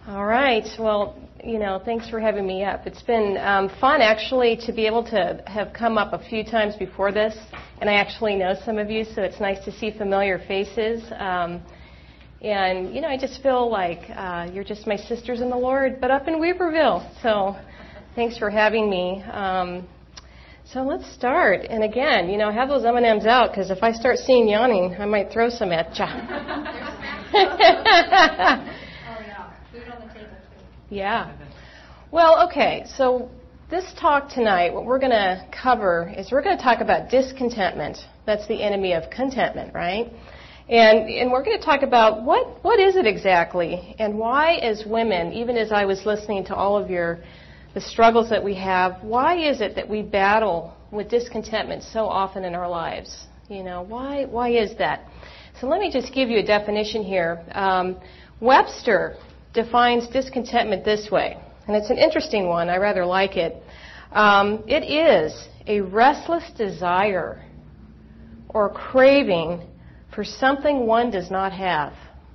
All right. Well, thanks for having me up. It's been fun, actually, to be able to have come up a few times before this, and I actually know some of you, so it's nice to see familiar faces. And, I just feel like you're just my sisters in the Lord, but up in Weaverville. So thanks for having me. So let's start. And again, have those M&Ms out, because if I start seeing yawning, I might throw some at ya. Yeah. Well, okay, so this talk tonight, what we're going to cover is we're going to talk about discontentment. That's the enemy of contentment, right? And we're going to talk about what is it exactly, and why as women, even as I was listening to all of the struggles that we have, why is it that we battle with discontentment so often in our lives? Why is that? So let me just give you a definition here. Webster defines discontentment this way, and it's an interesting one. I rather like it. It is a restless desire or craving for something one does not have.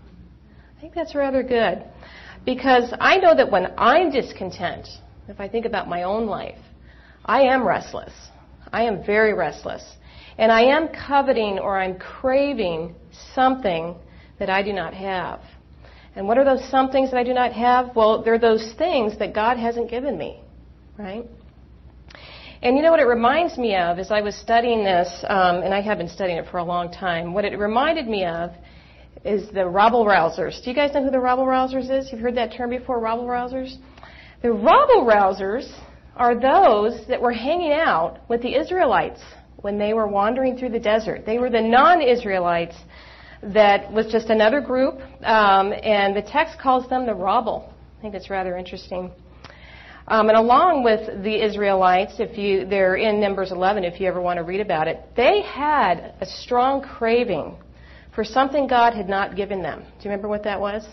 I think that's rather good, because I know that when I'm discontent, if I think about my own life, I am restless. I am very restless. And I am coveting or I'm craving something that I do not have. And what are those some things that I do not have? Well, they're those things that God hasn't given me, right? And what it reminds me of as I was studying this, and I have been studying it for a long time, what it reminded me of is the rabble-rousers. Do you guys know who the rabble-rousers is? You've heard that term before, rabble-rousers? The rabble-rousers are those that were hanging out with the Israelites when they were wandering through the desert. They were the non-Israelites that was just another group, and the text calls them the rabble. I think it's rather interesting. And along with the Israelites, they're in Numbers 11 if you ever want to read about it, they had a strong craving for something God had not given them. Do you remember what that was?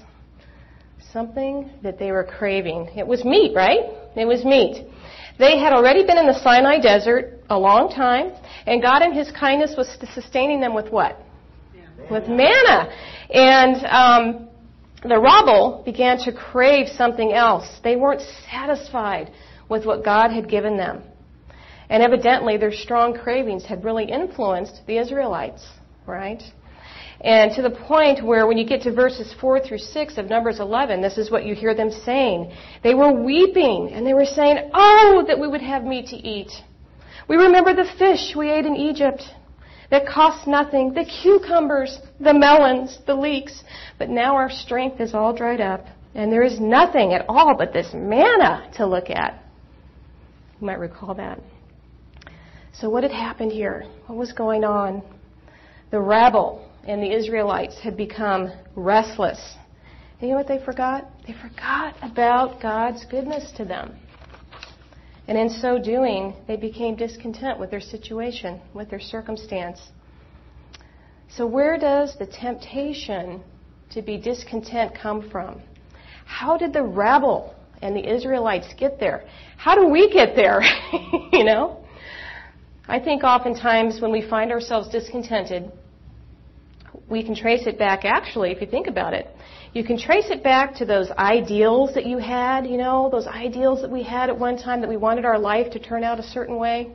Something that they were craving. It was meat, right? It was meat. They had already been in the Sinai desert a long time, and God in His kindness was sustaining them with what? With manna. And the rabble began to crave something else. They weren't satisfied with what God had given them. And evidently their strong cravings had really influenced the Israelites, right? And to the point where when you get to verses 4 through 6 of Numbers 11, this is what you hear them saying. They were weeping, and they were saying, "Oh, that we would have meat to eat. We remember the fish we ate in Egypt that cost nothing, the cucumbers, the melons, the leeks. But now our strength is all dried up, and there is nothing at all but this manna to look at." You might recall that. So what had happened here? What was going on? The rabble and the Israelites had become restless. And you know what they forgot? They forgot about God's goodness to them. And in so doing, they became discontent with their situation, with their circumstance. So where does the temptation to be discontent come from? How did the rabble and the Israelites get there? How do we get there? I think oftentimes when we find ourselves discontented, we can trace it back, actually, if you think about it. You can trace it back to those ideals that you had, those ideals that we had at one time that we wanted our life to turn out a certain way.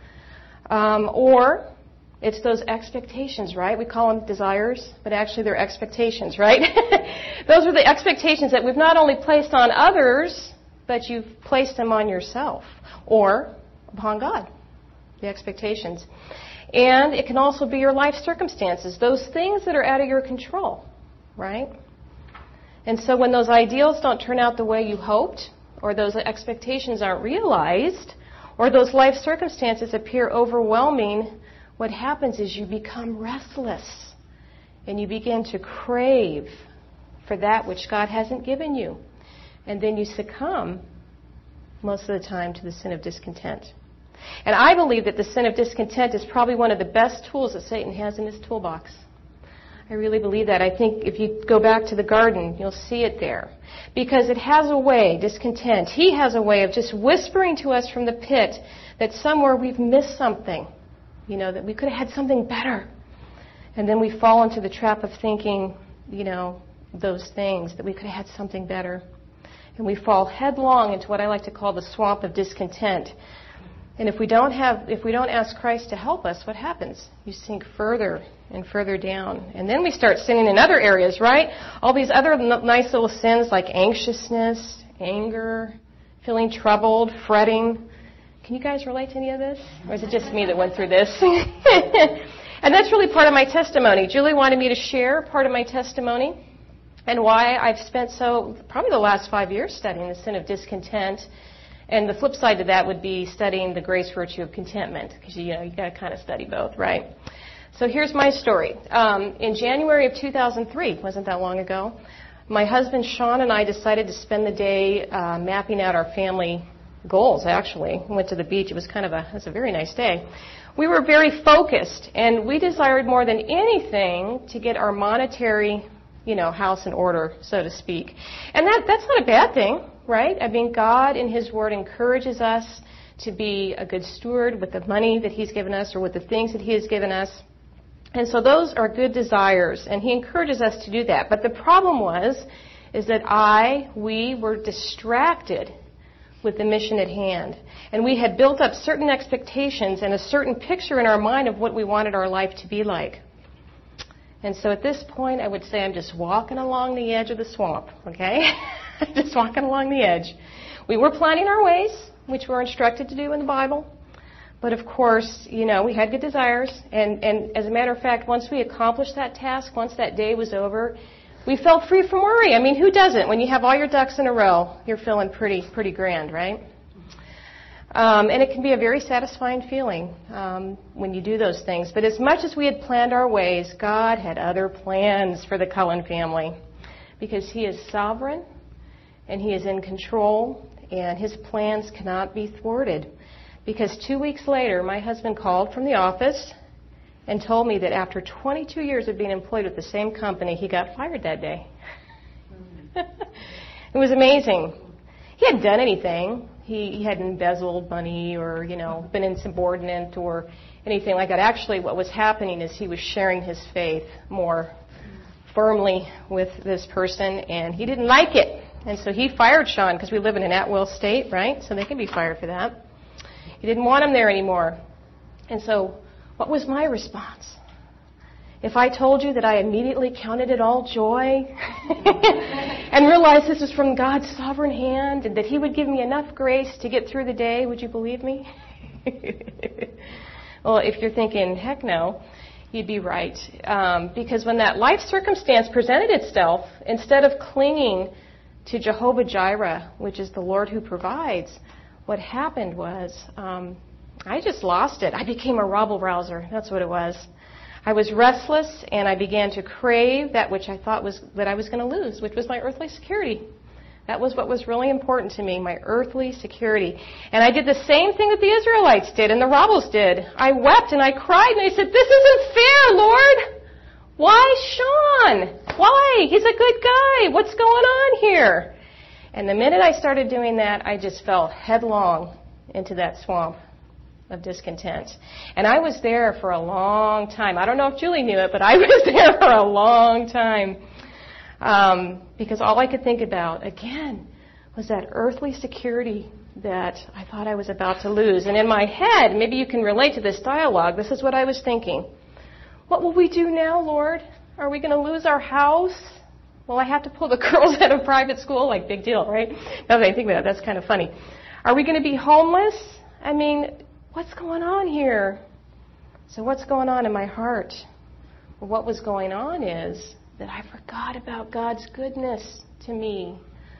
Or it's those expectations, right? We call them desires, but actually they're expectations, right? Those are the expectations that we've not only placed on others, but you've placed them on yourself or upon God, the expectations. And it can also be your life circumstances, those things that are out of your control, right? And so when those ideals don't turn out the way you hoped, or those expectations aren't realized, or those life circumstances appear overwhelming, what happens is you become restless, and you begin to crave for that which God hasn't given you. And then you succumb, most of the time, to the sin of discontent. And I believe that the sin of discontent is probably one of the best tools that Satan has in his toolbox. I really believe that. I think if you go back to the garden, you'll see it there. Because it has a way, discontent, he has a way of just whispering to us from the pit that somewhere we've missed something, that we could have had something better. And then we fall into the trap of thinking, those things, that we could have had something better. and we fall headlong into what I like to call the swamp of discontent. And if we don't ask Christ to help us, what happens? You sink further and further down. And then we start sinning in other areas, right? All these other nice little sins like anxiousness, anger, feeling troubled, fretting. Can you guys relate to any of this? Or is it just me that went through this? And that's really part of my testimony. Julie wanted me to share part of my testimony and why I've spent probably the last 5 years studying the sin of discontent. And the flip side to that would be studying the grace virtue of contentment, because you got to kind of study both, right? So here's my story. In January of 2003, wasn't that long ago, my husband Sean and I decided to spend the day mapping out our family goals. Actually, we went to the beach. It was a very nice day. We were very focused, and we desired more than anything to get our monetary, house in order, so to speak. And that's not a bad thing. Right? I mean, God in His Word encourages us to be a good steward with the money that He's given us or with the things that He has given us. And so those are good desires, and He encourages us to do that. But the problem is that we were distracted with the mission at hand. And we had built up certain expectations and a certain picture in our mind of what we wanted our life to be like. And so at this point, I would say I'm just walking along the edge of the swamp, okay? Just walking along the edge. We were planning our ways, which we're instructed to do in the Bible. But of course, we had good desires. And as a matter of fact, once we accomplished that task, once that day was over, we felt free from worry. I mean, who doesn't? When you have all your ducks in a row, you're feeling pretty grand, right? And it can be a very satisfying feeling when you do those things. But as much as we had planned our ways, God had other plans for the Cullen family, because He is sovereign and He is in control, and His plans cannot be thwarted. Because 2 weeks later, my husband called from the office and told me that after 22 years of being employed with the same company, he got fired that day. It was amazing. He hadn't done anything. He hadn't embezzled money or, been insubordinate or anything like that. Actually, what was happening is he was sharing his faith more firmly with this person, and he didn't like it. And so he fired Sean, because we live in an at-will state, right? So they can be fired for that. He didn't want him there anymore. And so what was my response? If I told you that I immediately counted it all joy and realized this was from God's sovereign hand and that He would give me enough grace to get through the day, would you believe me? Well, if you're thinking, heck no, you'd be right. Because when that life circumstance presented itself, instead of clinging to Jehovah Jireh, which is the Lord who provides, what happened was I just lost it. I became a rabble-rouser. That's what it was. I was restless, and I began to crave that which I thought that I was going to lose, which was my earthly security. That was what was really important to me, my earthly security. And I did the same thing that the Israelites did and the rebels did. I wept and I cried, and I said, "This isn't fair, Lord. Why Sean? Why? He's a good guy. What's going on here?" And the minute I started doing that, I just fell headlong into that swamp of discontent. And I was there for a long time. I don't know if Julie knew it, but I was there for a long time. Because all I could think about, again, was that earthly security that I thought I was about to lose. And in my head, maybe you can relate to this dialogue, this is what I was thinking. What will we do now, Lord? Are we going to lose our house? Will I have to pull the girls out of private school? Like, big deal, right? Now that I think about it, that's kind of funny. Are we going to be homeless? I mean, what's going on here? So what's going on in my heart? Well, what was going on is that I forgot about God's goodness to me.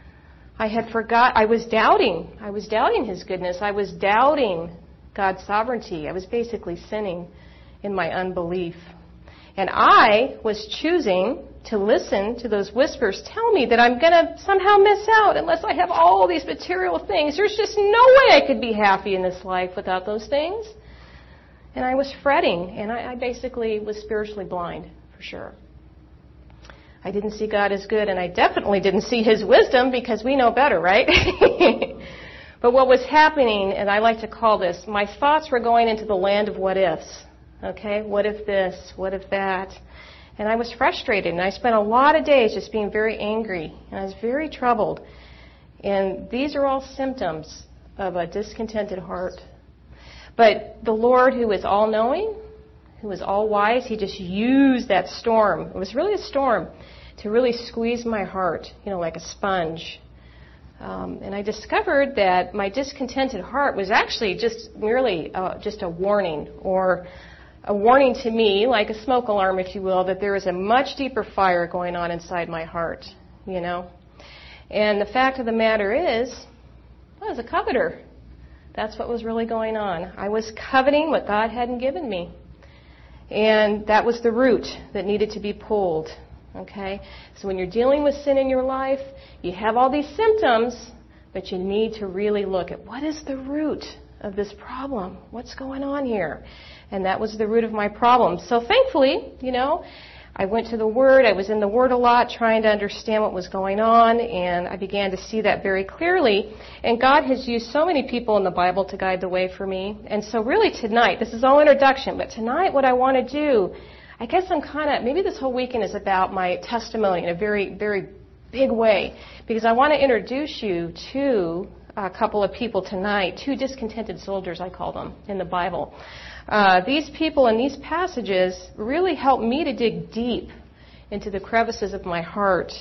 I was doubting His goodness. I was doubting God's sovereignty. I was basically sinning in my unbelief. And I was choosing to listen to those whispers tell me that I'm going to somehow miss out unless I have all these material things. There's just no way I could be happy in this life without those things. And I was fretting, and I basically was spiritually blind, for sure. I didn't see God as good, and I definitely didn't see His wisdom, because we know better, right? But what was happening, and I like to call this, my thoughts were going into the land of what ifs. Okay, what if this? What if that? And I was frustrated, and I spent a lot of days just being very angry, and I was very troubled. And these are all symptoms of a discontented heart. But the Lord, who is all-knowing, who is all-wise, He just used that storm. It was really a storm to really squeeze my heart, like a sponge. And I discovered that my discontented heart was actually just merely just a warning, or a warning to me, like a smoke alarm, if you will, that there is a much deeper fire going on inside my heart, And the fact of the matter is, I was a coveter. That's what was really going on. I was coveting what God hadn't given me. And that was the root that needed to be pulled. Okay? So when you're dealing with sin in your life, you have all these symptoms, but you need to really look at what is the root of this problem? What's going on here? And that was the root of my problem. So thankfully, I went to the Word. I was in the Word a lot trying to understand what was going on, and I began to see that very clearly. And God has used so many people in the Bible to guide the way for me. And so really tonight, this is all introduction, but tonight what I want to do, I guess maybe this whole weekend is about my testimony in a very, very big way, because I want to introduce you to a couple of people tonight, 2 discontented soldiers, I call them, in the Bible. These people in these passages really help me to dig deep into the crevices of my heart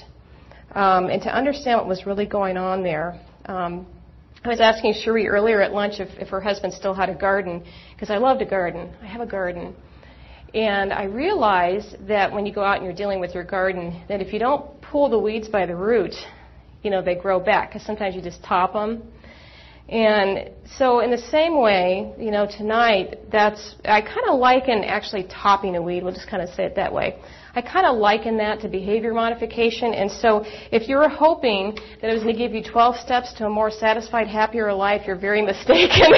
and to understand what was really going on there. I was asking Cherie earlier at lunch if her husband still had a garden, because I love to garden. I have a garden. And I realized that when you go out and you're dealing with your garden, that if you don't pull the weeds by the root, they grow back, because sometimes you just top them. And so in the same way, tonight, I kind of liken actually topping a weed, we'll just kind of say it that way. I kind of liken that to behavior modification. And so if you were hoping that it was going to give you 12 steps to a more satisfied, happier life, you're very mistaken.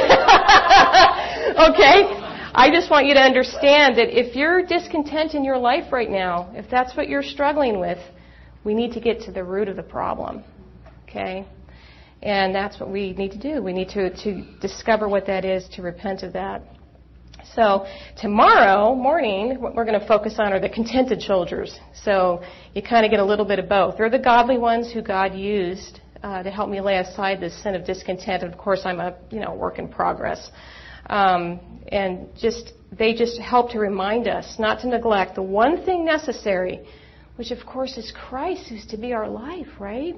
Okay? I just want you to understand that if you're discontent in your life right now, if that's what you're struggling with, we need to get to the root of the problem. Okay? And that's what we need to do. We need to discover what that is, to repent of that. So tomorrow morning, what we're going to focus on are the contented soldiers. So you kind of get a little bit of both. They're the godly ones who God used to help me lay aside this sin of discontent. And of course, I'm a work in progress. And they just help to remind us not to neglect the one thing necessary, which of course is Christ, who's to be our life, right?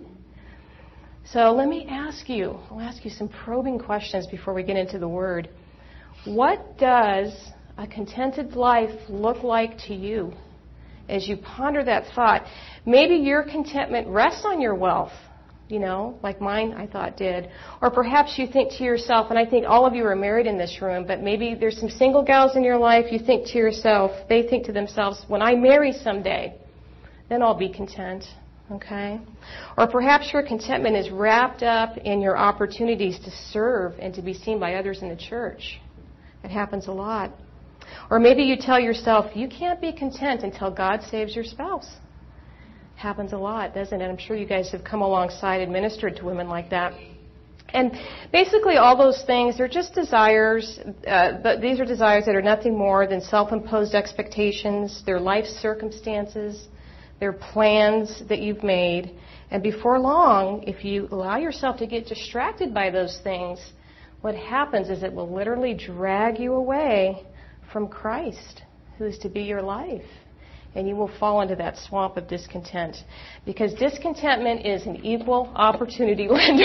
So let me I'll ask you some probing questions before we get into the Word. What does a contented life look like to you as you ponder that thought? Maybe your contentment rests on your wealth, like mine I thought did. Or perhaps you think to yourself, and I think all of you are married in this room, but maybe there's some single gals in your life, they think to themselves, when I marry someday, then I'll be content. Okay? Or perhaps your contentment is wrapped up in your opportunities to serve and to be seen by others in the church. It happens a lot. Or maybe you tell yourself, you can't be content until God saves your spouse. Happens a lot, doesn't it? I'm sure you guys have come alongside and ministered to women like that. And basically all those things, they're just desires, but these are desires that are nothing more than self-imposed expectations, their life circumstances, their plans that you've made. And before long, if you allow yourself to get distracted by those things, what happens is it will literally drag you away from Christ, who is to be your life. And you will fall into that swamp of discontent. Because discontentment is an equal opportunity lender.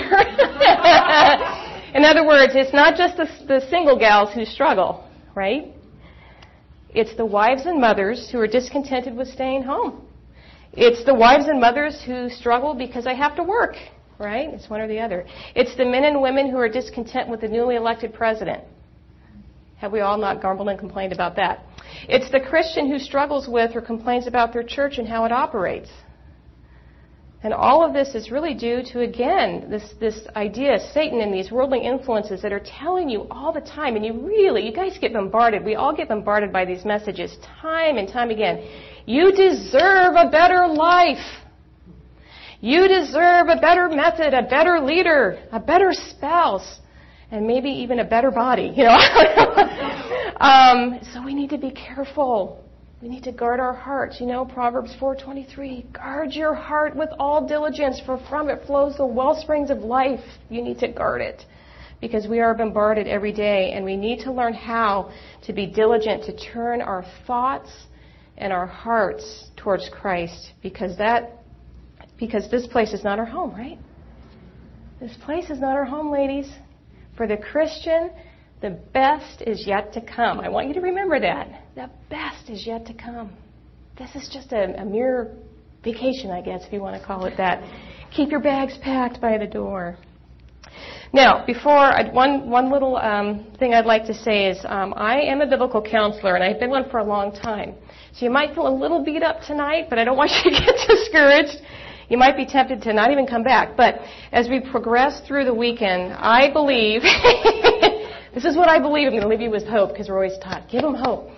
In other words, it's not just the single gals who struggle, right? It's the wives and mothers who are discontented with staying home. It's the wives and mothers who struggle because I have to work, right? It's one or the other. It's the men and women who are discontent with the newly elected president. Have we all not grumbled and complained about that? It's the Christian who struggles with or complains about their church and how it operates. And all of this is really due to, again, this idea, Satan and these worldly influences that are telling you all the time, and you guys get bombarded, we all get bombarded by these messages time and time again. You deserve a better life. You deserve a better method, a better leader, a better spouse, and maybe even a better body, So we need to be careful. We need to guard our hearts. Proverbs 4:23, guard your heart with all diligence, for from it flows the well springs of life. You need to guard it because we are bombarded every day, and we need to learn how to be diligent to turn our thoughts and our hearts towards Christ, because this place is not our home, right? This place is not our home, ladies. For the Christian, the best is yet to come. I want you to remember that. The best is yet to come. This is just a mere vacation, I guess, if you want to call it that. Keep your bags packed by the door. Now, one little thing I'd like to say is I am a biblical counselor, and I've been one for a long time. So you might feel a little beat up tonight, but I don't want you to get discouraged. You might be tempted to not even come back. But as we progress through the weekend, I believe, this is what I believe. I'm going to leave you with hope because we're always taught, give them hope.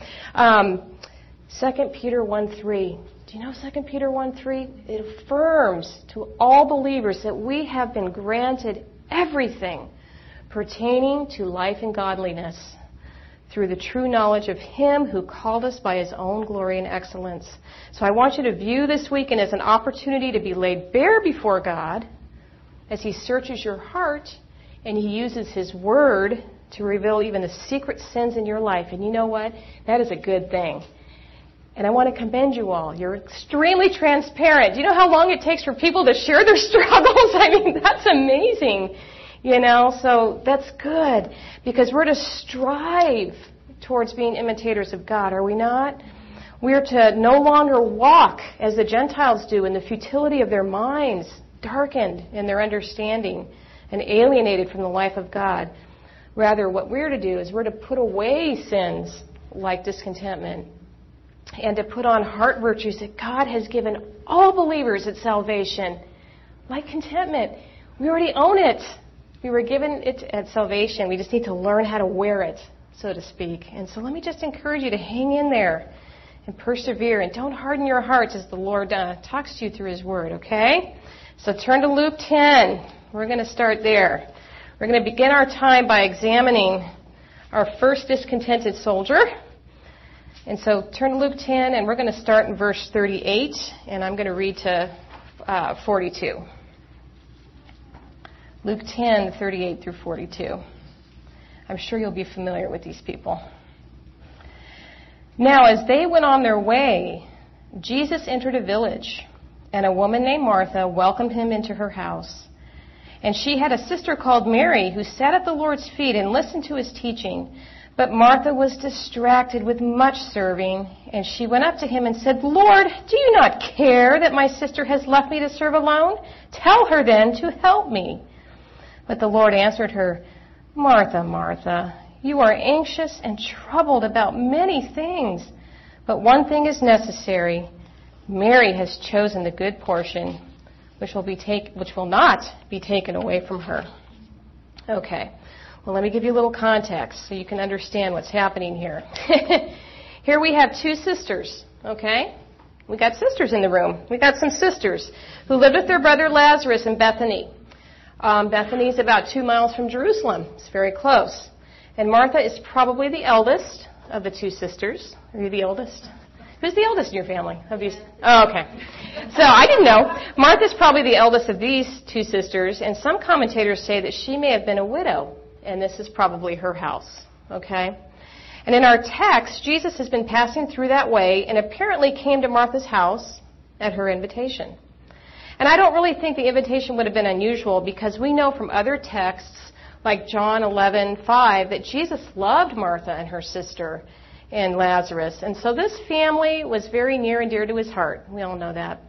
2 Peter 1:3. Do you know 2 Peter 1:3? It affirms to all believers that we have been granted everything pertaining to life and godliness through the true knowledge of Him who called us by His own glory and excellence. So I want you to view this weekend as an opportunity to be laid bare before God as He searches your heart and He uses His Word to reveal even the secret sins in your life. And you know what? That is a good thing. And I want to commend you all. You're extremely transparent. Do you know how long it takes for people to share their struggles? I mean, that's amazing. So that's good because we're to strive towards being imitators of God, are we not? We're to no longer walk as the Gentiles do in the futility of their minds, darkened in their understanding and alienated from the life of God. Rather, what we're to do is we're to put away sins like discontentment and to put on heart virtues that God has given all believers at salvation, like contentment. We already own it. We were given it at salvation. We just need to learn how to wear it, so to speak. And so let me just encourage you to hang in there and persevere. And don't harden your hearts as the Lord talks to you through His Word, okay? So turn to Luke 10. We're going to start there. We're going to begin our time by examining our first discontented soldier. And so turn to Luke 10, and we're going to start in verse 38, and I'm going to read to 42. Luke 10, 38 through 42. I'm sure you'll be familiar with these people. Now, as they went on their way, Jesus entered a village, and a woman named Martha welcomed Him into her house. And she had a sister called Mary who sat at the Lord's feet and listened to His teaching. But Martha was distracted with much serving, and she went up to Him and said, Lord, do you not care that my sister has left me to serve alone? Tell her then to help me. But the Lord answered her, Martha, Martha, you are anxious and troubled about many things, but one thing is necessary. Mary has chosen the good portion, which will not be taken away from her. Okay, well, let me give you a little context so you can understand what's happening here. Here we have two sisters, okay? We got sisters in the room. We got some sisters who lived with their brother Lazarus in Bethany. Bethany is about 2 miles from Jerusalem. It's very close. And Martha is probably the eldest of the two sisters. Are you the oldest? Who's the eldest in your family? Oh, okay. So I didn't know. Martha's probably the eldest of these two sisters, and some commentators say that she may have been a widow, and this is probably her house. Okay? And in our text, Jesus has been passing through that way and apparently came to Martha's house at her invitation. And I don't really think the invitation would have been unusual because we know from other texts, like John 11:5, that Jesus loved Martha and her sister and Lazarus. And so this family was very near and dear to His heart. We all know that.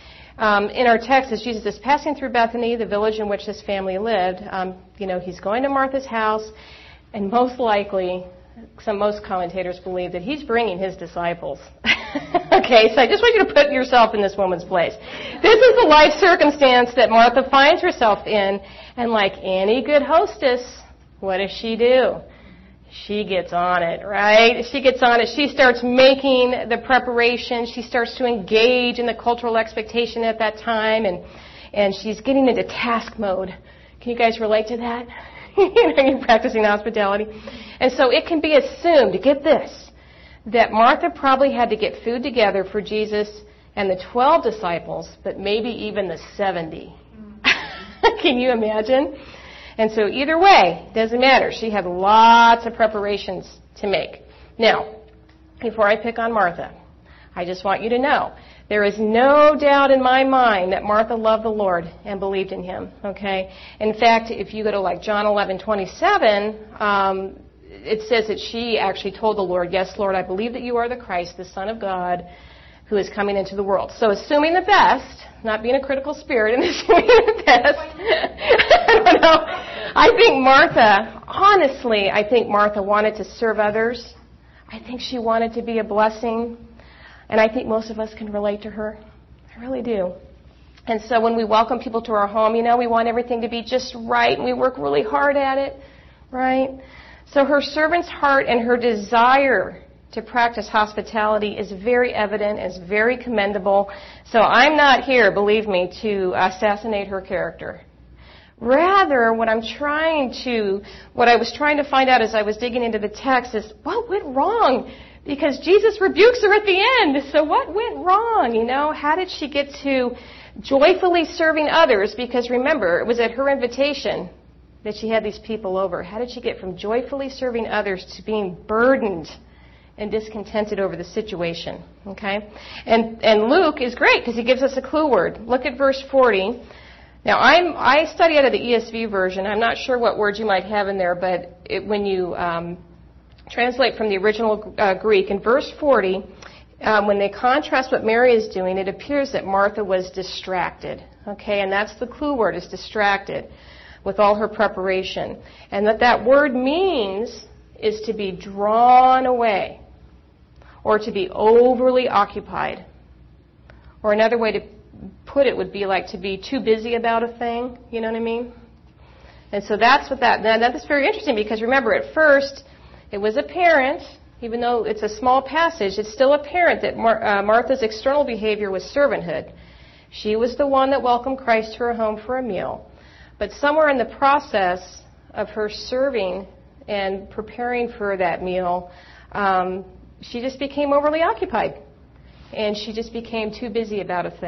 In our text, as Jesus is passing through Bethany, the village in which this family lived, He's going to Martha's house, and most likely, most commentators believe that He's bringing His disciples. Okay, so I just want you to put yourself in this woman's place. This is the life circumstance that Martha finds herself in, and like any good hostess, what does she do? She gets on it, right? She gets on it. She starts making the preparation. She starts to engage in the cultural expectation at that time, and she's getting into task mode. Can you guys relate to that? You're practicing hospitality. And so it can be assumed, get this, that Martha probably had to get food together for Jesus and the 12 disciples, but maybe even the 70. Can you imagine? And so either way, doesn't matter. She had lots of preparations to make. Now, before I pick on Martha, I just want you to know, there is no doubt in my mind that Martha loved the Lord and believed in Him, okay? In fact, if you go to like John 11:27, it says that she actually told the Lord, yes, Lord, I believe that you are the Christ, the Son of God, who is coming into the world. So assuming the best, not being a critical spirit and assuming the best, I don't know. I think Martha wanted to serve others. I think she wanted to be a blessing. And I think most of us can relate to her. I really do. And so when we welcome people to our home, we want everything to be just right, and we work really hard at it, right? So her servant's heart and her desire to practice hospitality is very evident, is very commendable. So I'm not here, believe me, to assassinate her character. Rather, what I was trying to find out as I was digging into the text is what went wrong? Because Jesus rebukes her at the end. So what went wrong? How did she get to joyfully serving others? Because remember, it was at her invitation that she had these people over. How did she get from joyfully serving others to being burdened and discontented over the situation? Okay? And Luke is great because he gives us a clue word. Look at verse 40. Now, I study out of the ESV version. I'm not sure what words you might have in there, but when you translate from the original Greek, in verse 40, when they contrast what Mary is doing, it appears that Martha was distracted. Okay? And that's the clue word, is distracted, with all her preparation. And that word means is to be drawn away, or to be overly occupied. Or another way to put it would be like to be too busy about a thing. You know what I mean? And so that's very interesting, because remember, at first, it was apparent, even though it's a small passage, it's still apparent that Martha's external behavior was servanthood. She was the one that welcomed Christ to her home for a meal. But somewhere in the process of her serving and preparing for that meal, she just became overly occupied. And she just became too busy about that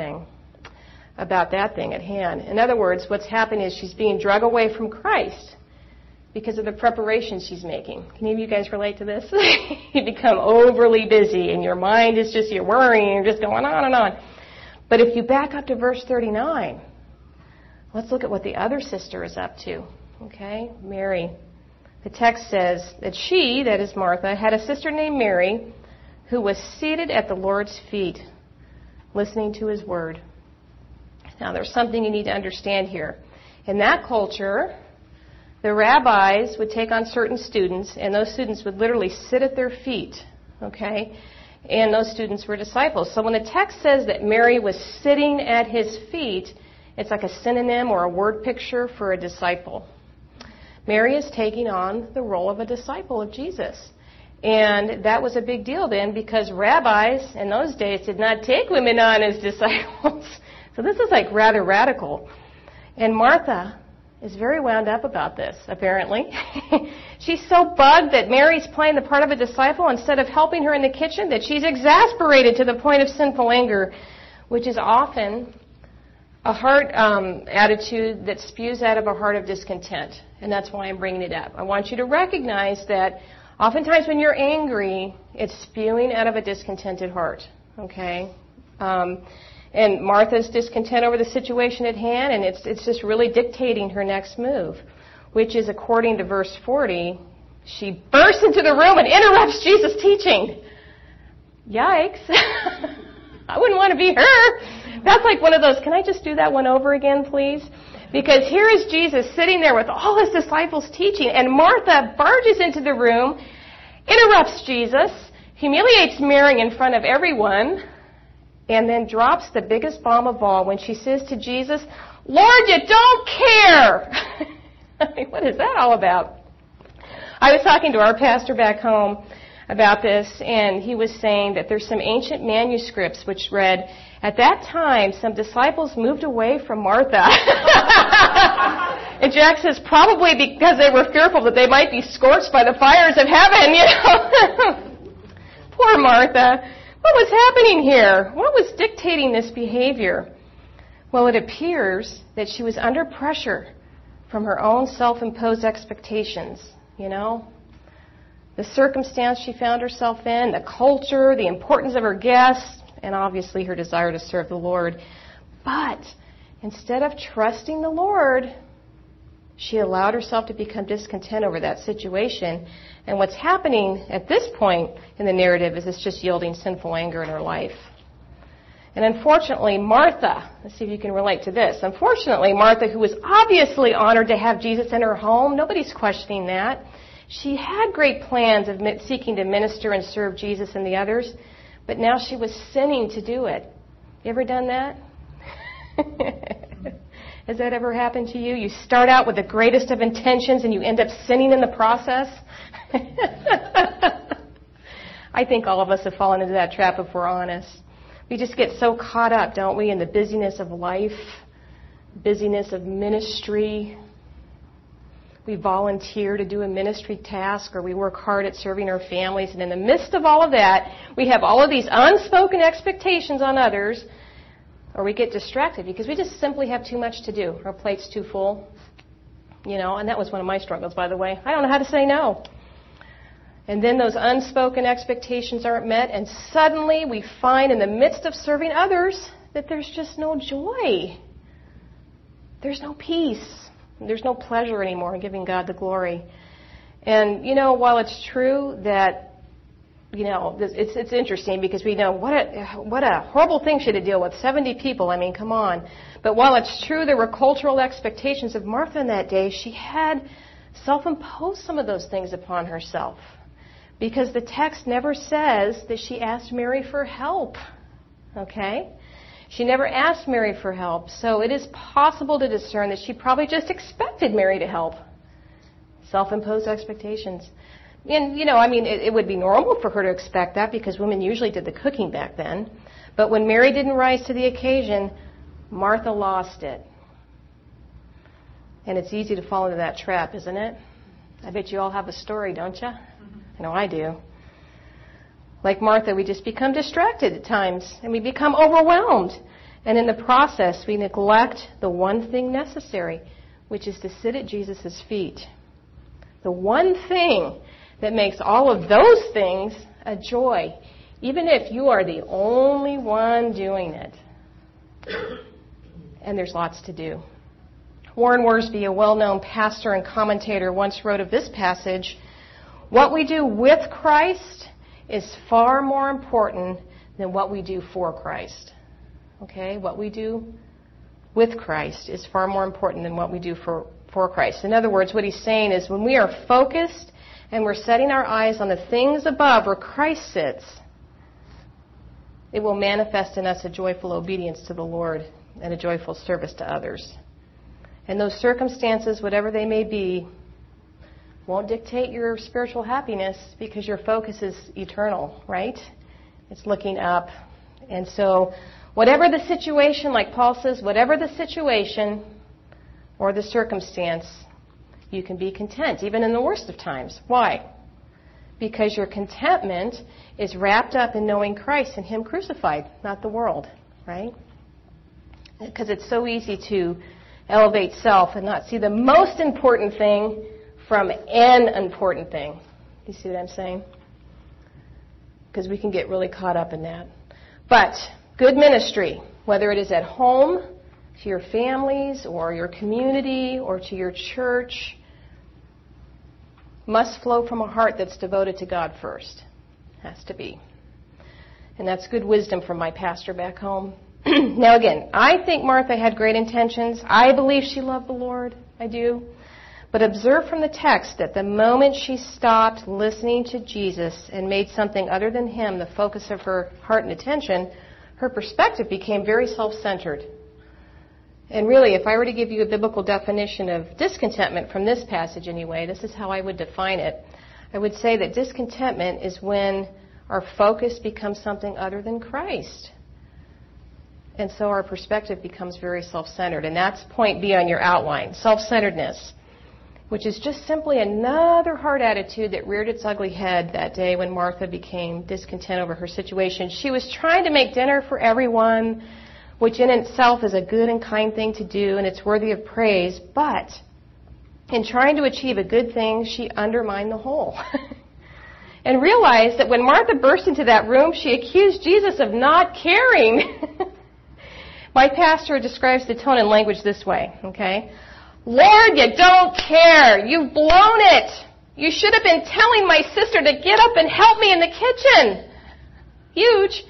thing at hand. In other words, what's happening is she's being dragged away from Christ because of the preparations she's making. Can any of you guys relate to this? You become overly busy, and your mind is just, you're worrying, you're just going on and on. But if you back up to verse 39, let's look at what the other sister is up to. Okay? Mary. The text says that she, that is Martha, had a sister named Mary who was seated at the Lord's feet, listening to His word. Now, there's something you need to understand here. In that culture, the rabbis would take on certain students, and those students would literally sit at their feet, okay? And those students were disciples. So when the text says that Mary was sitting at His feet, it's like a synonym or a word picture for a disciple. Mary is taking on the role of a disciple of Jesus. And that was a big deal then, because rabbis in those days did not take women on as disciples. So this is like rather radical. And Martha is very wound up about this, apparently. She's so bugged that Mary's playing the part of a disciple instead of helping her in the kitchen that she's exasperated to the point of sinful anger, which is often a heart attitude that spews out of a heart of discontent. And that's why I'm bringing it up. I want you to recognize that oftentimes when you're angry, it's spewing out of a discontented heart. Okay? And Martha's discontent over the situation at hand, and it's just really dictating her next move, which is, according to verse 40, she bursts into the room and interrupts Jesus' teaching. Yikes. I wouldn't want to be her. That's like one of those, can I just do that one over again, please? Because here is Jesus sitting there with all His disciples teaching, and Martha barges into the room, interrupts Jesus, humiliates Mary in front of everyone, and then drops the biggest bomb of all when she says to Jesus, Lord, you don't care. I mean, what is that all about? I was talking to our pastor back home about this, and he was saying that there's some ancient manuscripts which read, at that time, some disciples moved away from Martha. And Jack says, probably because they were fearful that they might be scorched by the fires of heaven, Poor Martha. What was happening here? What was dictating this behavior? Well, it appears that she was under pressure from her own self-imposed expectations, the circumstance she found herself in, the culture, the importance of her guests, and obviously her desire to serve the Lord. But instead of trusting the Lord, she allowed herself to become discontent over that situation. And what's happening at this point in the narrative is it's just yielding sinful anger in her life. And unfortunately, Martha, let's see if you can relate to this. Unfortunately, Martha, who was obviously honored to have Jesus in her home, nobody's questioning that. She had great plans of seeking to minister and serve Jesus and the others, but now she was sinning to do it. You ever done that? Has that ever happened to you? You start out with the greatest of intentions and you end up sinning in the process? I think all of us have fallen into that trap if we're honest. We just get so caught up, don't we, in the busyness of life, busyness of ministry. We volunteer to do a ministry task or we work hard at serving our families. And in the midst of all of that, we have all of these unspoken expectations on others, or we get distracted because we just simply have too much to do. Our plate's too full. And that was one of my struggles, by the way. I don't know how to say no. And then those unspoken expectations aren't met, and suddenly we find in the midst of serving others that there's just no joy. There's no peace. There's no pleasure anymore in giving God the glory. And, while it's true that, it's interesting because we know what a horrible thing she had to deal with, 70 people, I mean, come on. But while it's true there were cultural expectations of Martha in that day, she had self-imposed some of those things upon herself. Because the text never says that she asked Mary for help. Okay? She never asked Mary for help. So it is possible to discern that she probably just expected Mary to help. Self-imposed expectations. And, it would be normal for her to expect that because women usually did the cooking back then. But when Mary didn't rise to the occasion, Martha lost it. And it's easy to fall into that trap, isn't it? I bet you all have a story, don't you? I know I do. Like Martha, we just become distracted at times, and we become overwhelmed. And in the process, we neglect the one thing necessary, which is to sit at Jesus' feet. The one thing that makes all of those things a joy, even if you are the only one doing it. And there's lots to do. Warren Wiersbe, a well-known pastor and commentator, once wrote of this passage, "What we do with Christ is far more important than what we do for Christ." Okay? What we do with Christ is far more important than what we do for Christ. In other words, what he's saying is when we are focused and we're setting our eyes on the things above where Christ sits, it will manifest in us a joyful obedience to the Lord and a joyful service to others. And those circumstances, whatever they may be, won't dictate your spiritual happiness because your focus is eternal, right? It's looking up. And so whatever the situation, like Paul says, whatever the situation or the circumstance, you can be content, even in the worst of times. Why? Because your contentment is wrapped up in knowing Christ and Him crucified, not the world, right? Because it's so easy to elevate self and not see the most important thing from an important thing. You see what I'm saying? Because we can get really caught up in that. But good ministry, whether it is at home, to your families, or your community, or to your church, must flow from a heart that's devoted to God first. Has to be. And that's good wisdom from my pastor back home. Now again, I think Martha had great intentions. I believe she loved the Lord. I do. But observe from the text that the moment she stopped listening to Jesus and made something other than Him the focus of her heart and attention, her perspective became very self-centered. And really, if I were to give you a biblical definition of discontentment from this passage anyway, this is how I would define it. I would say that discontentment is when our focus becomes something other than Christ. And so our perspective becomes very self-centered. And that's point B on your outline, self-centeredness. which is just simply another heart attitude that reared its ugly head that day when Martha became discontent over her situation. She was trying to make dinner for everyone, which in itself is a good and kind thing to do, and it's worthy of praise, but in trying to achieve a good thing, she undermined the whole. And realized that when Martha burst into that room, she accused Jesus of not caring. My pastor describes the tone and language this way, okay? Lord, you don't care. You've blown it. You should have been telling my sister to get up and help me in the kitchen. Huge.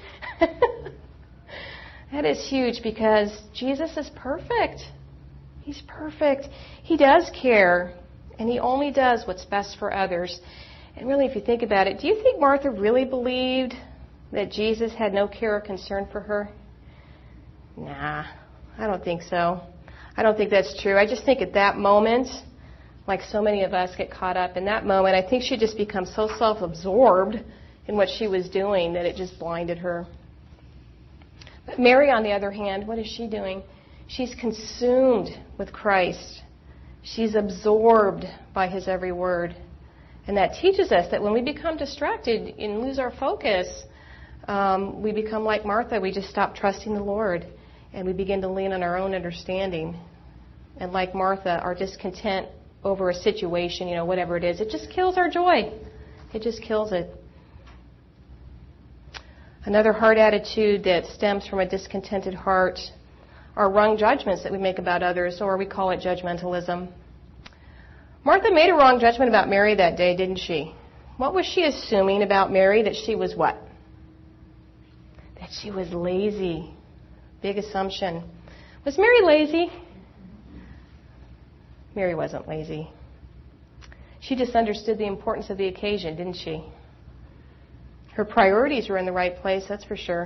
That is huge because Jesus is perfect. He's perfect. He does care, and he only does what's best for others. And really, if you think about it, do you think Martha really believed that Jesus had no care or concern for her? Nah, I don't think so. I don't think that's true. I just think at that moment, like so many of us get caught up in that moment, I think she just becomes so self-absorbed in what she was doing that it just blinded her. But Mary, on the other hand, what is she doing? She's consumed with Christ. She's absorbed by his every word. And that teaches us that when we become distracted and lose our focus, we become like Martha. We just stop trusting the Lord. And we begin to lean on our own understanding. And like Martha, our discontent over a situation, whatever it is, it just kills our joy. It just kills it. Another heart attitude that stems from a discontented heart are wrong judgments that we make about others, or we call it judgmentalism. Martha made a wrong judgment about Mary that day, didn't she? What was she assuming about Mary? That she was what? That she was lazy. Big assumption. Was Mary lazy? Mary wasn't lazy. She just understood the importance of the occasion, didn't she? Her priorities were in the right place, that's for sure.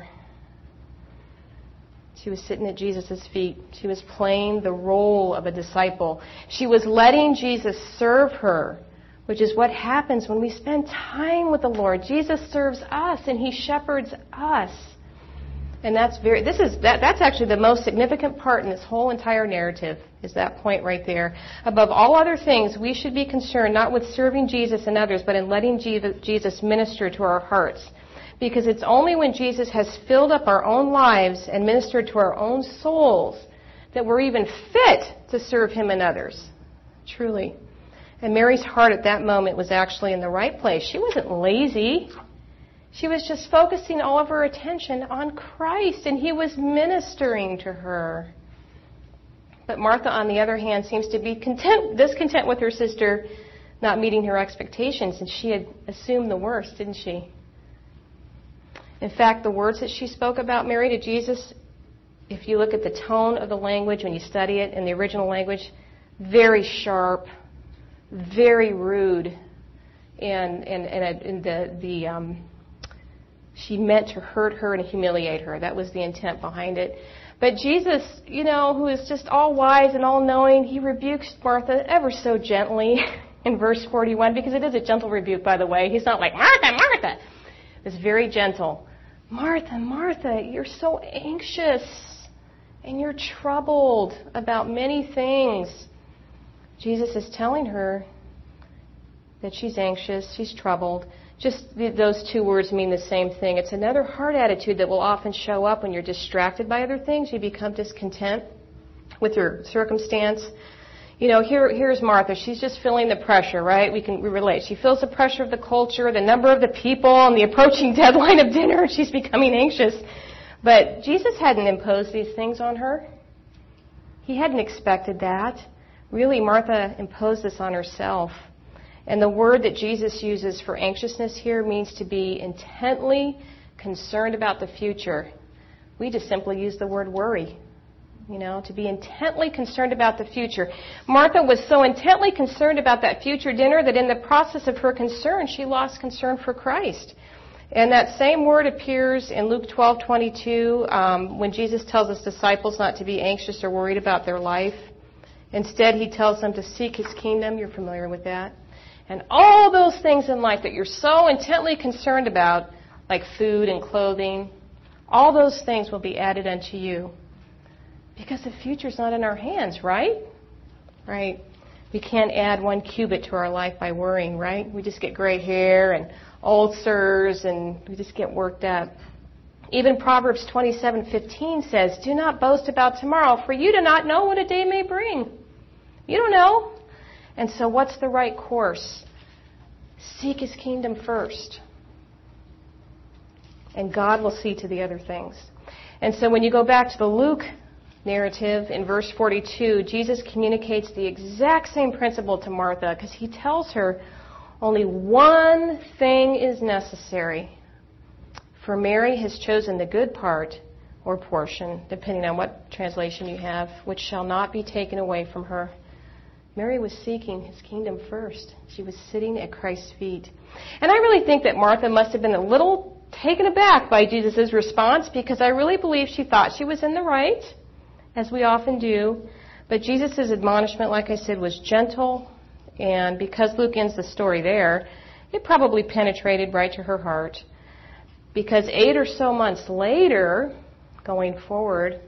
She was sitting at Jesus' feet. She was playing the role of a disciple. She was letting Jesus serve her, which is what happens when we spend time with the Lord. Jesus serves us and he shepherds us. And that's actually the most significant part in this whole entire narrative, is that point right there. Above all other things, we should be concerned not with serving Jesus and others, but in letting Jesus minister to our hearts. Because it's only when Jesus has filled up our own lives and ministered to our own souls that we're even fit to serve him and others. Truly. And Mary's heart at that moment was actually in the right place. She wasn't lazy. She was just focusing all of her attention on Christ, and he was ministering to her. But Martha, on the other hand, seems to be discontent with her sister not meeting her expectations, and she had assumed the worst, didn't she? In fact, the words that she spoke about Mary to Jesus, if you look at the tone of the language when you study it in the original language, very sharp, very rude, and she meant to hurt her and humiliate her. That was the intent behind it. But Jesus, who is just all wise and all knowing, he rebukes Martha ever so gently in verse 41, because it is a gentle rebuke, by the way. He's not like, Martha, Martha. It's very gentle. Martha, Martha, you're so anxious and you're troubled about many things. Jesus is telling her that she's anxious, she's troubled. Just those two words mean the same thing. It's another heart attitude that will often show up when you're distracted by other things. You become discontent with your circumstance. Here's Martha. She's just feeling the pressure, right? We relate. She feels the pressure of the culture, the number of the people, and the approaching deadline of dinner, and she's becoming anxious. But Jesus hadn't imposed these things on her. He hadn't expected that. Really, Martha imposed this on herself. And the word that Jesus uses for anxiousness here means to be intently concerned about the future. We just simply use the word worry. To be intently concerned about the future. Martha was so intently concerned about that future dinner that in the process of her concern, she lost concern for Christ. And that same word appears in Luke 12:22 when Jesus tells his disciples not to be anxious or worried about their life. Instead, he tells them to seek his kingdom. You're familiar with that. And all those things in life that you're so intently concerned about, like food and clothing, all those things will be added unto you. Because the future's not in our hands, right? Right. We can't add 1 cubit to our life by worrying, right? We just get gray hair and ulcers, and we just get worked up. Even Proverbs 27:15 says, "Do not boast about tomorrow, for you do not know what a day may bring." You don't know. And so what's the right course? Seek His kingdom first. And God will see to the other things. And so when you go back to the Luke narrative in verse 42, Jesus communicates the exact same principle to Martha, because He tells her only one thing is necessary. For Mary has chosen the good part, or portion, depending on what translation you have, which shall not be taken away from her. Mary was seeking His kingdom first. She was sitting at Christ's feet. And I really think that Martha must have been a little taken aback by Jesus' response, because I really believe she thought she was in the right, as we often do. But Jesus' admonishment, like I said, was gentle, and because Luke ends the story there, it probably penetrated right to her heart. Because 8 or so months later, going forward,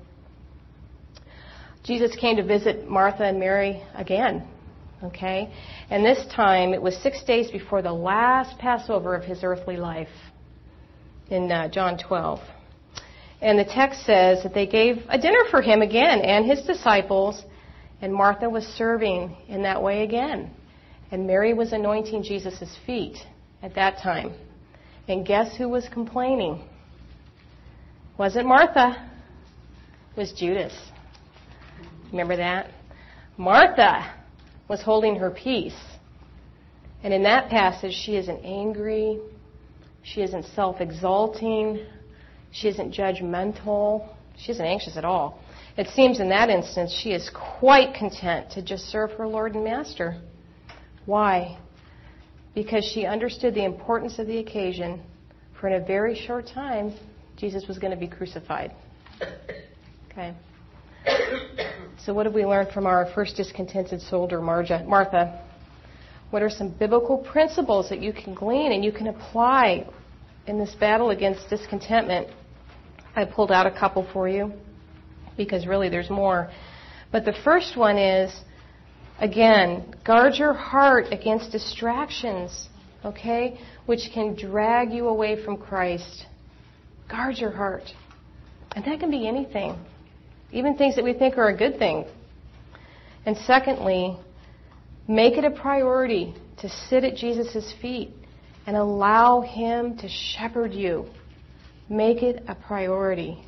Jesus came to visit Martha and Mary again, okay? And this time, it was 6 days before the last Passover of His earthly life in John 12. And the text says that they gave a dinner for Him again and His disciples, and Martha was serving in that way again. And Mary was anointing Jesus' feet at that time. And guess who was complaining? Wasn't Martha. It was Judas. Remember that? Martha was holding her peace. And in that passage, she isn't angry. She isn't self-exalting. She isn't judgmental. She isn't anxious at all. It seems in that instance, she is quite content to just serve her Lord and Master. Why? Because she understood the importance of the occasion, for in a very short time, Jesus was going to be crucified. Okay. So what have we learned from our first discontented soldier, Martha? What are some biblical principles that you can glean and you can apply in this battle against discontentment? I pulled out a couple for you, because really there's more. But the first one is, again, guard your heart against distractions, okay, which can drag you away from Christ. Guard your heart. And that can be anything, even things that we think are a good thing. And secondly, make it a priority to sit at Jesus' feet and allow Him to shepherd you. Make it a priority.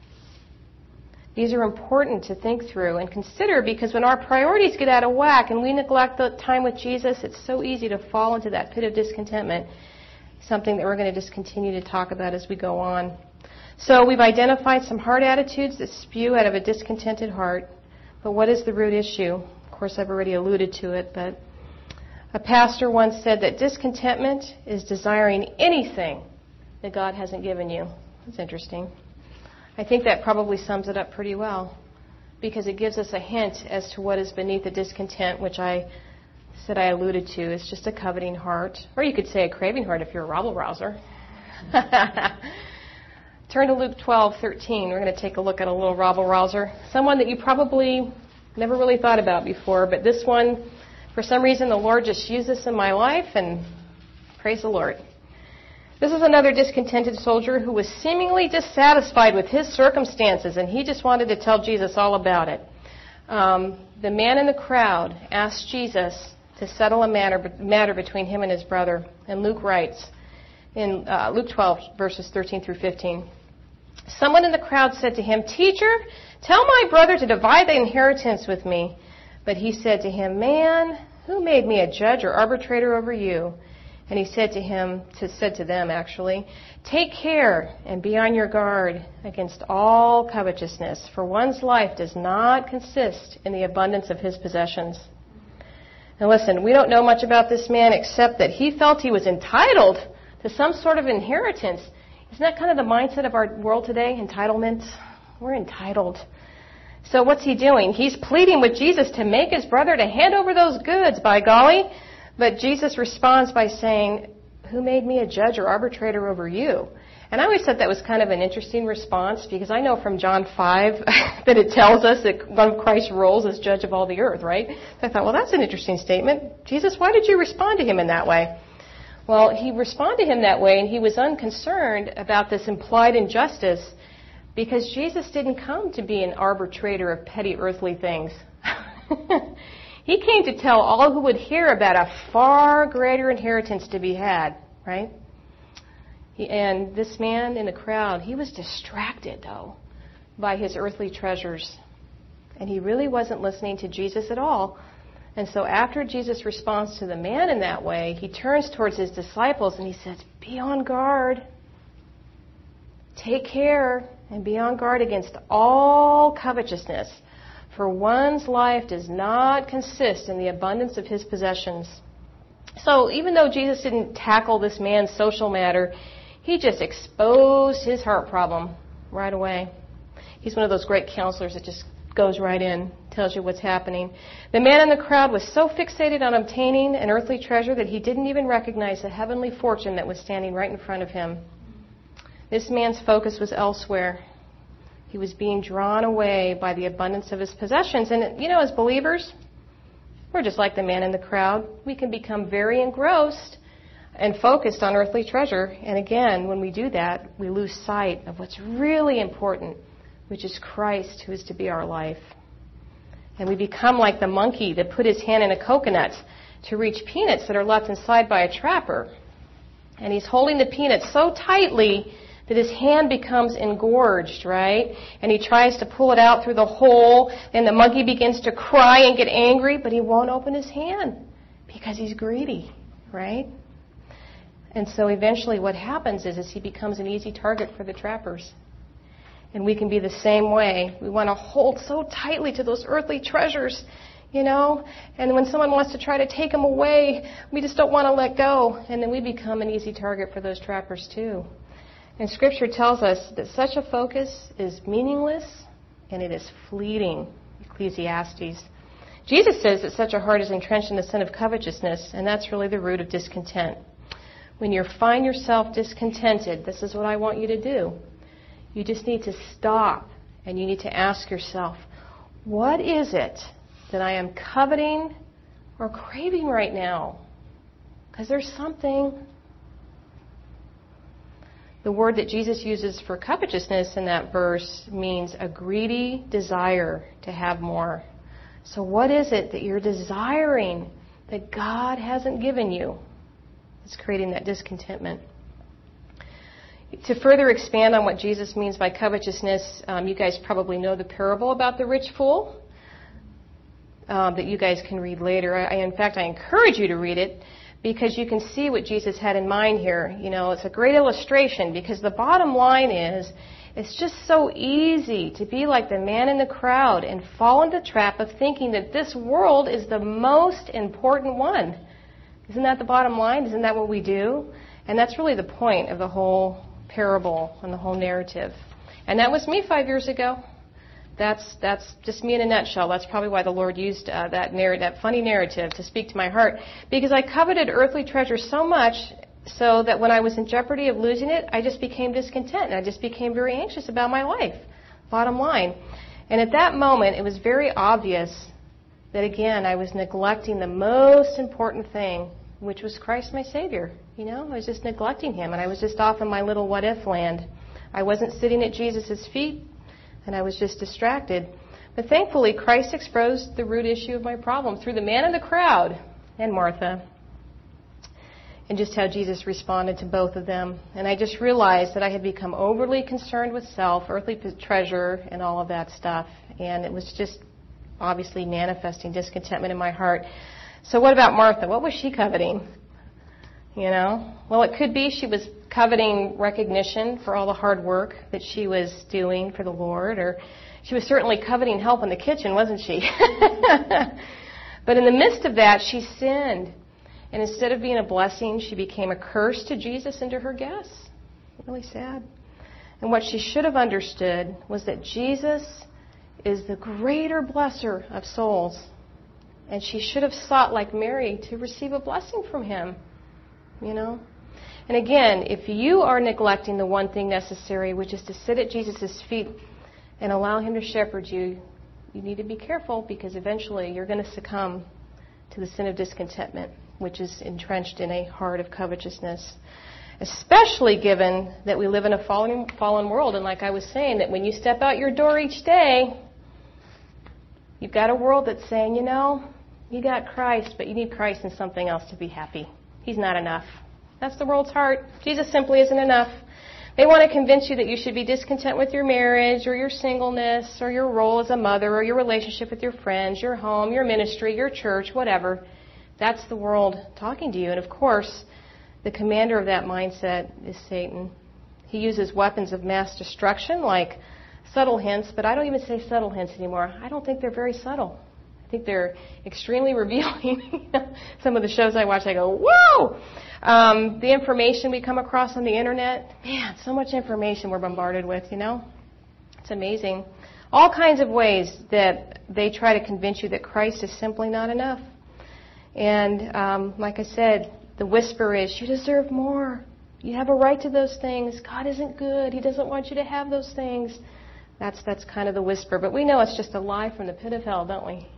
These are important to think through and consider, because when our priorities get out of whack and we neglect the time with Jesus, it's so easy to fall into that pit of discontentment, something that we're going to just continue to talk about as we go on. So we've identified some heart attitudes that spew out of a discontented heart. But what is the root issue? Of course, I've already alluded to it, but a pastor once said that discontentment is desiring anything that God hasn't given you. That's interesting. I think that probably sums it up pretty well, because it gives us a hint as to what is beneath the discontent, which I said I alluded to. It's just a coveting heart, or you could say a craving heart if you're a rabble-rouser. Turn to Luke 12:13. We're going to take a look at a little rabble-rouser, someone that you probably never really thought about before, but this one, for some reason, the Lord just used this in my life, and praise the Lord. This is another discontented soldier who was seemingly dissatisfied with his circumstances, and he just wanted to tell Jesus all about it. The man in the crowd asked Jesus to settle a matter between him and his brother. And Luke writes in Luke 12, verses 13 through 15, "Someone in the crowd said to him, 'Teacher, tell my brother to divide the inheritance with me.' But he said to him, 'Man, who made me a judge or arbitrator over you?' And he said to them, Take care and be on your guard against all covetousness, for one's life does not consist in the abundance of his possessions." Now listen, we don't know much about this man except that he felt he was entitled to some sort of inheritance. Isn't that kind of the mindset of our world today? Entitlement. We're entitled. So what's he doing? He's pleading with Jesus to make his brother to hand over those goods, by golly. But Jesus responds by saying, "Who made me a judge or arbitrator over you?" And I always thought that was kind of an interesting response because I know from John 5 that it tells us that one of Christ's roles is judge of all the earth, right? So I thought, well, that's an interesting statement. Jesus, why did you respond to him in that way? Well, he responded to him that way, and he was unconcerned about this implied injustice because Jesus didn't come to be an arbitrator of petty earthly things. He came to tell all who would hear about a far greater inheritance to be had, right? And this man in the crowd, he was distracted, though, by his earthly treasures. And he really wasn't listening to Jesus at all. And so after Jesus responds to the man in that way, he turns towards his disciples and he says, be on guard. Take care and be on guard against all covetousness. For one's life does not consist in the abundance of his possessions. So even though Jesus didn't tackle this man's social matter, he just exposed his heart problem right away. He's one of those great counselors that just goes right in, tells you what's happening. The man in the crowd was so fixated on obtaining an earthly treasure that he didn't even recognize the heavenly fortune that was standing right in front of him. This man's focus was elsewhere. He was being drawn away by the abundance of his possessions. And, you know, as believers, we're just like the man in the crowd. We can become very engrossed and focused on earthly treasure. And again, when we do that, we lose sight of what's really important, which is Christ, who is to be our life. And we become like the monkey that put his hand in a coconut to reach peanuts that are left inside by a trapper. And he's holding the peanuts so tightly that his hand becomes engorged, right? And he tries to pull it out through the hole, and the monkey begins to cry and get angry, but he won't open his hand because he's greedy, right? And so eventually what happens is he becomes an easy target for the trappers. And we can be the same way. We want to hold so tightly to those earthly treasures, you know, and when someone wants to try to take them away, we just don't want to let go, and then we become an easy target for those trappers too. And Scripture tells us that such a focus is meaningless and it is fleeting. Ecclesiastes. Jesus says that such a heart is entrenched in the sin of covetousness, and that's really the root of discontent. When you find yourself discontented, this is what I want you to do. You just need to stop and you need to ask yourself, what is it that I am coveting or craving right now? Because there's something. The word that Jesus uses for covetousness in that verse means a greedy desire to have more. So what is it that you're desiring that God hasn't given you? It's creating that discontentment. To further expand on what Jesus means by covetousness, you guys probably know the parable about the rich fool that you guys can read later. In fact, I encourage you to read it, because you can see what Jesus had in mind here. You know, it's a great illustration because the bottom line is it's just so easy to be like the man in the crowd and fall into the trap of thinking that this world is the most important one. Isn't that the bottom line? Isn't that what we do? And that's really the point of the whole parable and the whole narrative. And that was me 5 years ago. That's just me in a nutshell. That's probably why the Lord used that funny narrative to speak to my heart. Because I coveted earthly treasure so much so that when I was in jeopardy of losing it, I just became discontent. And I just became very anxious about my life. Bottom line. And at that moment, it was very obvious that, again, I was neglecting the most important thing, which was Christ my Savior. You know, I was just neglecting Him. And I was just off in my little what-if land. I wasn't sitting at Jesus' feet. And I was just distracted. But thankfully, Christ exposed the root issue of my problem through the man in the crowd and Martha. And just how Jesus responded to both of them. And I just realized that I had become overly concerned with self, earthly treasure, and all of that stuff. And it was just obviously manifesting discontentment in my heart. So what about Martha? What was she coveting? You know? Well, it could be she was coveting recognition for all the hard work that she was doing for the Lord, or she was certainly coveting help in the kitchen, wasn't she? But in the midst of that, she sinned. And instead of being a blessing, she became a curse to Jesus and to her guests. Really sad. And what she should have understood was that Jesus is the greater blesser of souls. And she should have sought, like Mary, to receive a blessing from Him. You know? And again, if you are neglecting the one thing necessary, which is to sit at Jesus' feet and allow Him to shepherd you, you need to be careful, because eventually you're going to succumb to the sin of discontentment, which is entrenched in a heart of covetousness. Especially given that we live in a fallen world. And like I was saying, that when you step out your door each day, you've got a world that's saying, you know, you got Christ, but you need Christ and something else to be happy. He's not enough. That's the world's heart. Jesus simply isn't enough. They want to convince you that you should be discontent with your marriage or your singleness or your role as a mother or your relationship with your friends, your home, your ministry, your church, whatever. That's the world talking to you. And of course, the commander of that mindset is Satan. He uses weapons of mass destruction like subtle hints, but I don't even say subtle hints anymore. I don't think they're very subtle. I think they're extremely revealing. Some of the shows I watch, I go, whoa! The information we come across on the internet, man, so much information we're bombarded with, you know? It's amazing. All kinds of ways that they try to convince you that Christ is simply not enough. And like I said, the whisper is, you deserve more. You have a right to those things. God isn't good. He doesn't want you to have those things. That's kind of the whisper. But we know it's just a lie from the pit of hell, don't we?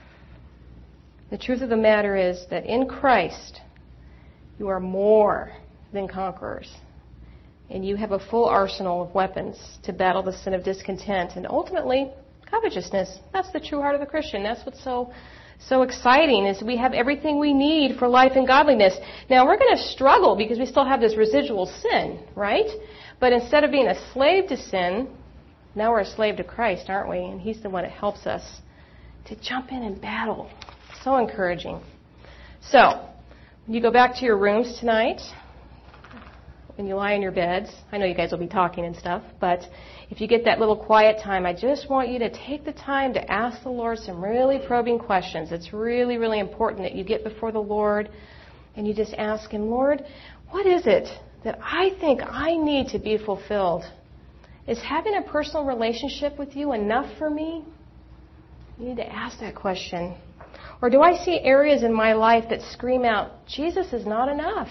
The truth of the matter is that in Christ, you are more than conquerors. And you have a full arsenal of weapons to battle the sin of discontent and ultimately covetousness. That's the true heart of the Christian. That's what's so exciting, is we have everything we need for life and godliness. Now, we're going to struggle because we still have this residual sin, right? But instead of being a slave to sin, now we're a slave to Christ, aren't we? And He's the one that helps us to jump in and battle. So encouraging. So, when you go back to your rooms tonight, when you lie in your beds, I know you guys will be talking and stuff, but if you get that little quiet time, I just want you to take the time to ask the Lord some really probing questions. It's really, really important that you get before the Lord and you just ask Him, Lord, what is it that I think I need to be fulfilled? Is having a personal relationship with you enough for me? You need to ask that question. Or do I see areas in my life that scream out, Jesus is not enough?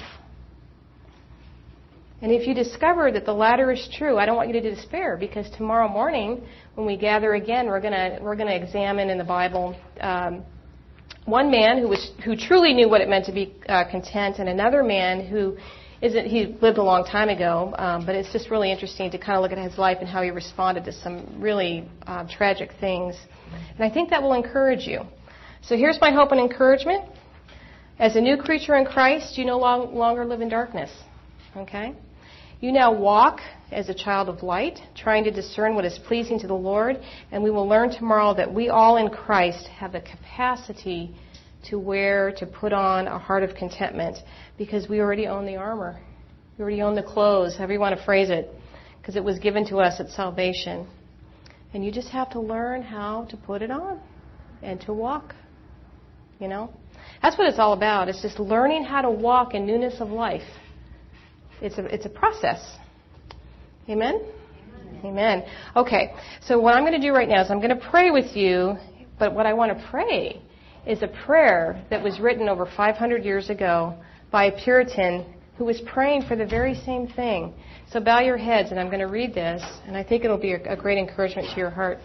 And if you discover that the latter is true, I don't want you to despair, because tomorrow morning when we gather again, we're going to examine in the Bible one man who truly knew what it meant to be content, and another man he lived a long time ago, but it's just really interesting to kind of look at his life and how he responded to some really tragic things. And I think that will encourage you. So here's my hope and encouragement. As a new creature in Christ, you no longer live in darkness. Okay? You now walk as a child of light, trying to discern what is pleasing to the Lord, and we will learn tomorrow that we all in Christ have the capacity to put on a heart of contentment, because we already own the armor. We already own the clothes, however you want to phrase it, because it was given to us at salvation. And you just have to learn how to put it on and to walk, you know. That's what it's all about. It's just learning how to walk in newness of life. It's a process. Amen? Amen. Okay, so what I'm going to do right now is I'm going to pray with you, but what I want to pray is a prayer that was written over 500 years ago by a Puritan who was praying for the very same thing. So bow your heads, and I'm going to read this, and I think it'll be a great encouragement to your heart.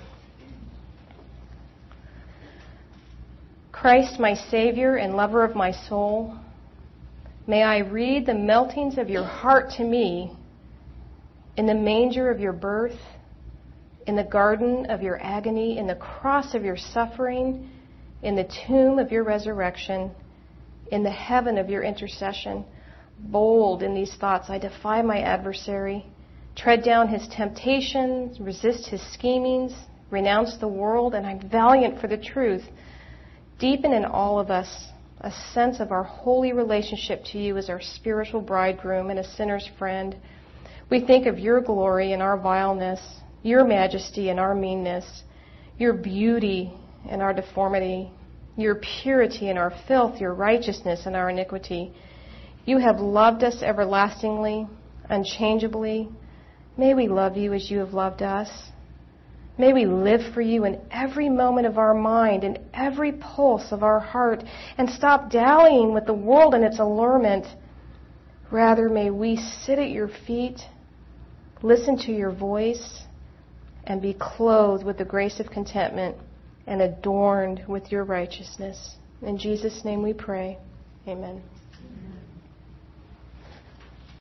Christ, my Savior and lover of my soul, may I read the meltings of your heart to me in the manger of your birth, in the garden of your agony, in the cross of your suffering, in the tomb of your resurrection, in the heaven of your intercession. Bold in these thoughts, I defy my adversary, tread down his temptations, resist his schemings, renounce the world, and I'm valiant for the truth. Deepen in all of us a sense of our holy relationship to you as our spiritual bridegroom and a sinner's friend. We think of your glory and our vileness, your majesty and our meanness, your beauty and our deformity, your purity and our filth, your righteousness and our iniquity. You have loved us everlastingly, unchangeably. May we love you as you have loved us. May we live for you in every moment of our mind, in every pulse of our heart, and stop dallying with the world and its allurement. Rather, may we sit at your feet, listen to your voice, and be clothed with the grace of contentment and adorned with your righteousness. In Jesus' name we pray. Amen.